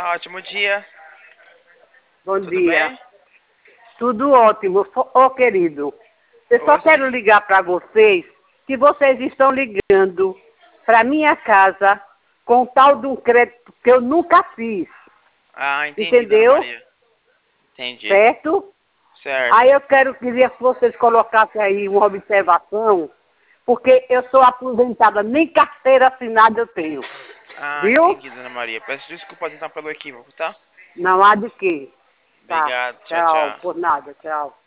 ótimo dia. Bom Tudo dia. bem? Tudo ótimo. Ô, querido, eu só Oi. quero ligar para vocês que vocês estão ligando para minha casa com tal de um crédito que eu nunca fiz. Ah, entendi, dona Entendeu? Maria. Entendi. Certo? Certo. Aí eu queria que vocês colocassem aí uma observação, porque eu sou aposentada, nem carteira assinada eu tenho. Ah, Viu? entendi, dona Maria. Peço desculpas então pelo equívoco, tá? Não há de quê. Tá. Obrigado. Tchau, Tchau. tchau. Por nada. Tchau.